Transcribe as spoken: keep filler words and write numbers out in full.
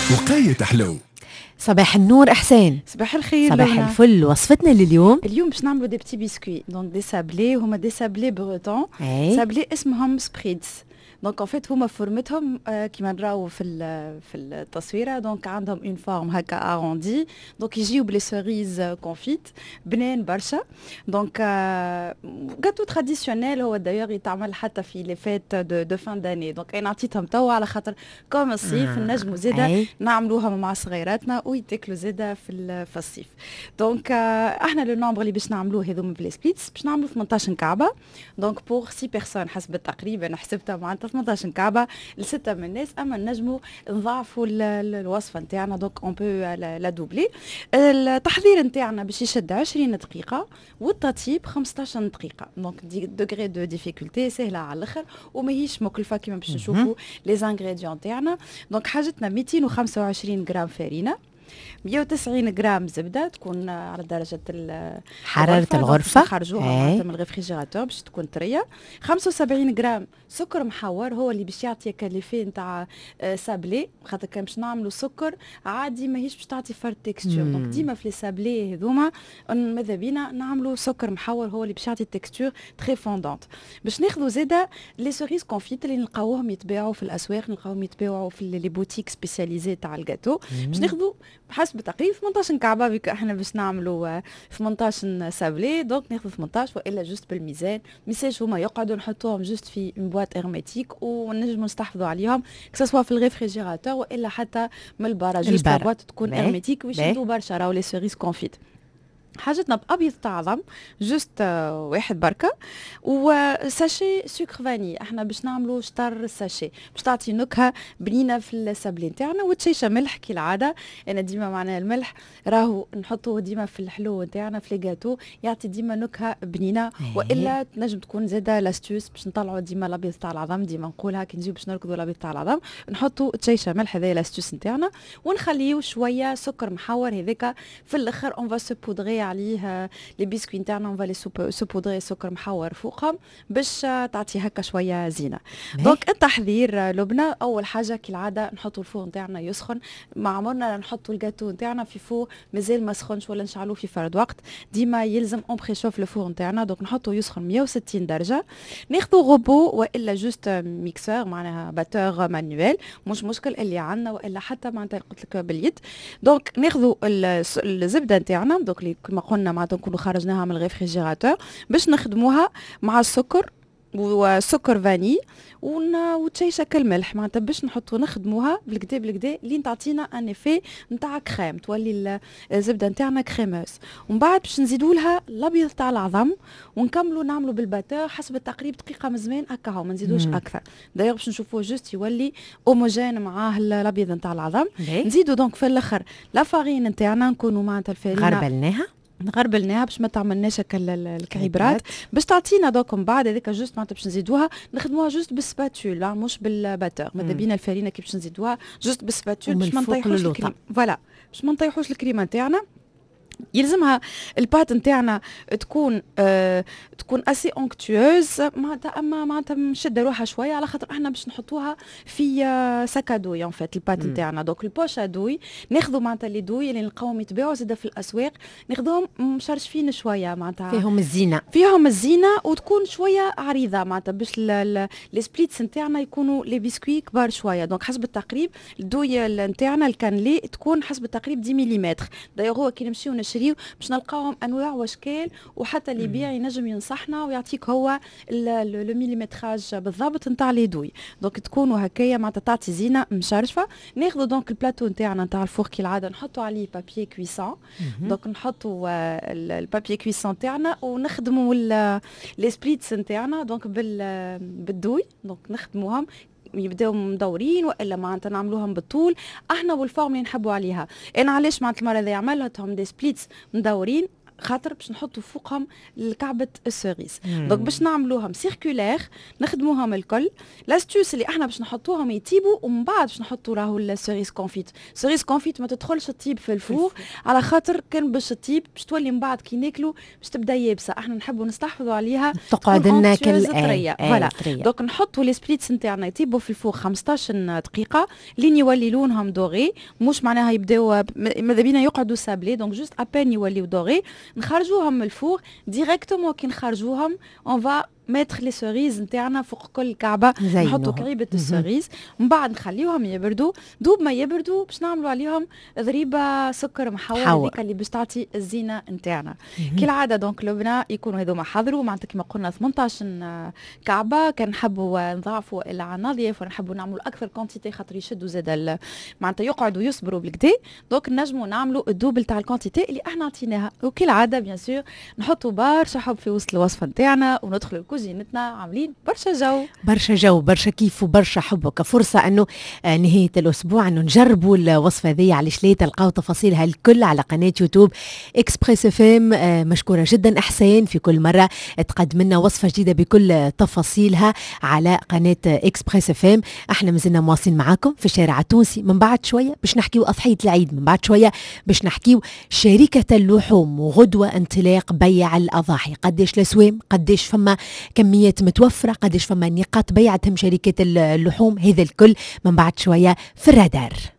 وقاية حلو. صباح النور إحسان. صباح الخير. صباح لونا. الفل. وصفتنا لليوم اليوم باش نعملوا دي بتي بيسكوي، دونك دي سابلي، هما دي سابلي بروتون. أي. سابلي اسمهم سبريتس. دونك ان فيت هما فورمتهم آه كيما نراو في في التصويره، دونك عندهم اون فورم هكا اروندي، دونك يجيو بلي سوريز كونفيت بنان برشا. دونك آه غاتو تراديسيونيل، هو دايوغ يتعمل حتى في لي فيت دو, دو فان داني. دونك انا عطيتهم توا على خاطر كوم الصيف آه. نجموا زاده أي. نعملوها مع صغيراتنا ويتاكلوا زاده في في الصيف. دونك آه احنا لو نومبر اللي باش نعملوه هذوما بلي سبليتس باش نعملوا ثمنطاش كعبه. دونك بور ستة بيرسون حسب التقريب انا حسبتها معناتها ثمنطاش كعبه لسته من الناس، اما نجموا نضاعفوا الوصفه نتاعنا. دونك اون بو لا دوبلي. التحضير نتاعنا باش يشد عشرين دقيقه والتطيب خمسطاش دقيقه. دونك دي دوغري دو ديفيكولتي سهله على الاخر وماهيش مكلفه كيما باش نشوفوا لي زانغريديون تاعنا. دونك حاجتنا مئتين وخمسة وعشرين غرام فارينه، مئة وتسعين غرام زبده تكون على درجه حراره الغرفه، نخرجوها من الريفريجيراتور باش تكون طريه. خمسة وسبعين غرام سكر محور، هو اللي باش يعطي كاليفي نتاع سابلي، خاطر كان باش نعملوا سكر عادي ماهيش باش تعطي فرد تكستور. دونك ديما في لي سابلي هذوما ماذا بينا نعملوا سكر محور، هو اللي باش يعطي تكستور تري فوندونت. باش ناخذوا زاده لي سوريز كونفيت اللي نلقاوهم يتباعوا في الاسواق، نلقاوهم يتباعوا في لي بوتيك سبيسياليزي تاع الجاتو. باش ناخذوا حسب تقريبا ثمنطاش كعبه، بك احنا باش نعملوا ثمنطاش سابلي. دونك ناخذ ثمنطاش والا جوست بالميزان، ميساج هما يقعدوا نحطوهم جوست في اون بواط ارميتيك ونجموا نستحفظوا عليهم كسوا في الريفريجيراتور والا حتى من البرا، جوست بواط تكون ارميتيك ويشدوا برشا. راهو لي سوريز كونفيت حاجتنا بابيض تاع عظم جوست uh, واحد بركه، وساشي سكر فاني. احنا باش نعملوا شطر ساشي باش تعطي نكهه بنينه في السابلي نتاعنا. وتشيشه ملح كالعاده، انا ديما معناها الملح راهو نحطوه ديما في الحلو نتاعنا في الجاتو، يعطي ديما نكهه بنينه. والا تنجم تكون زاده لاستوس باش نطلعوا ديما الابيض تاع العظم، ديما نقولها كي نجيو باش نركضوا الابيض تاع العظم نحطوا تشيشه ملح، هذا لاستوس نتاعنا. ونخليو شويه سكر محور هذاك في الاخر. اون فا سو بودري عليه لي بيسكوي نتاعنا، اون فا لي سوبودري سكر محور فوقهم باش تعطي هكا شويه زينه. دونك التحضير لبنى، اول حاجه كالعاده نحطوا الفور نتاعنا يسخن. مع عمرنا نحطوا الجاتو نتاعنا في فور مازال ما سخنش ولا نشعلوه في فرد وقت، ديما يلزم اون بريشوف الفور نتاعنا. دونك نحطوا يسخن مئة وستين درجه. ناخذوا غوبو والا جوست ميكسور معناها باتور مانويل، مش مشكل اللي عندنا، والا حتى معناتها قلت لك باليد. دونك ناخذوا الزبده نتاعنا، دونك اللي كما قلنا معناتها نكونوا خرجناها من الريفريجيراتور باش نخدموها مع السكر وسكر فاني وتشيشه كالملح معناتها باش نحطوا نخدموها بالكدا بالكدا لين تعطينا ان افي نتاع كريم، تولي الزبده نتاعنا كريموس. ومن بعد باش نزيدوا لها الابيض تاع العظم ونكملوا نعملوا بالباتور حسب التقريب دقيقه من زمان هكا، هو ما نزيدوش اكثر. دايوغ باش نشوفوه جوست يولي اوموجين معاه الابيض نتاع العظم. نزيدوا دونك في الاخر لا فارين نتاعنا، نكونوا معناتها الفارينه غربلناها نغربلناها باش ما تعملناش هكا الكعيبرات باش تعطينا. دوك من بعد هذيك جوست معناتها باش نزيدوها نخدموها جوست بالسباتول مش بالباتور. ماذا بينا الفارينه كي باش نزيدوها جوست بالسباتول باش ما نطيحوش الكريم. فوالا باش ما نطيحوش الكريمه نتاعنا. يلزمها البات نتاعنا تكون آه تكون اسي اونكتوز معناتها، اما معناتها مشده روحها شويه على خاطر احنا باش نحطوها في آه سكادوي ان فات البات نتاعنا. دونك البوش ادوي ناخذوا معناتها لي دوي اللي نلقاوهم يتباعوا زاده في الاسواق، ناخذوهم مشرشفين شويه معناتها فيهم الزينه فيهم الزينه وتكون شويه عريضه معناتها باش لي سبليتس نتاعنا يكونوا لي بيسكوي كبار شويه. دونك حسب التقريب الدوي نتاعنا الكانلي تكون حسب التقريب عشرة ملم. دايوغ هو كي نمشيو نشريو باش نلقاوهم انواع واشكال، وحتى اللي يبيع ينجم ينصحنا ويعطيك هو لو ميليمتراج بالضبط نتاع لي دوي. دونك تكونوا هكايا معناتها تعطي زينه مشرشفه. ناخذوا دونك البلاطو نتاعنا نتاع الفور كالعاده نحطوا عليه بابي كويسون. دونك نحطوا البابي كويسون تاعنا ونخدموا لي سبليتس نتاعنا دونك بال بالدوي. دونك نخدموهم يبداو مدورين والا معناتها نعملوهم بالطول احنا والفورم اللي نحبوا عليها. انا علاش معناتها المره هذه عملتهم دي سبليتس مدورين خاطر باش نحطوا فوقهم كعبه السوريز. دونك باش نعملوهم سيركولير نخدموهم الكل. لاستوس اللي احنا باش نحطوهم يطيبوا ومن بعد باش نحطوا راهو السوريز كونفيت. السوريز كونفيت ما تدخلش تطيب في الفور على خاطر كان باش تطيب باش تولي من بعد كي ناكلوا باش تبدا يابسه. احنا نحبوا نستحفظوا عليها تقعد لنا كل طريه. فوالا دونك نحطوا لي سبريتس نتاعنا يطيبوا في الفور خمسطاش دقيقه لين يولي لونهم دوغي. مش معناها يبداو ماذا بينا يقعدوا سابلي. دونك جوست ابان يوليو دوغي نخرجوهم من الفور ديريكتومون. كي نخرجوهم اون فا ماتر لي سوريز نتاعنا فوق كل كعبه. نحطوا كعيبه السوريز من بعد نخليوهم يبردوا. دوب ما يبردوا باش نعملوا عليهم ضريبه سكر محور هذيك اللي باش تعطي الزينه نتاعنا كالعاده. دونك لبنى يكونوا هذوما حضروا معناتها كما قلنا ثمنطاش كعبه. كان نحبوا نضاعفوا العناضيف ونحبوا نعملوا اكثر كونتيتي خاطر يشدوا زاد معناتها يقعدوا يصبروا بالكدا. دونك نجموا نعملوا الدوبل تاع الكونتيتي اللي احنا عطيناها. وكالعاده بيان سور نحطوا برشا حب في وسط الوصفه نتاعنا وندخلوا زينتنا عاملين برشا جو برشا جو برشا كيف وبرشا حب. كفرصة أنه نهاية الأسبوع أنه نجربوا الوصفة ذي على شلي. تلقاو تفاصيلها الكل على قناة يوتيوب إكسبريس اف ام. مشكورة جدا إحسان في كل مرة تقدم لنا وصفة جديدة بكل تفاصيلها على قناة إكسبريس اف ام. احنا مازلنا مواصلين معاكم في الشارع التونسي. من بعد شوية باش نحكيو أضحية العيد. من بعد شوية باش نحكيو شركة اللحوم وغدوة انطلاق بيع الأضاحي. قديش الأسوام قديش فما كميات متوفرة قديش فما نقاط بيعتهم شركة اللحوم. هذا الكل من بعد شوية في الرادار.